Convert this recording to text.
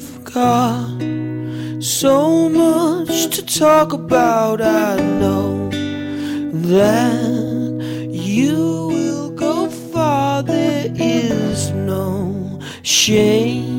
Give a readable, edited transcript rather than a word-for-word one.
You've got so much to talk about. I know that you will go far. There is no shame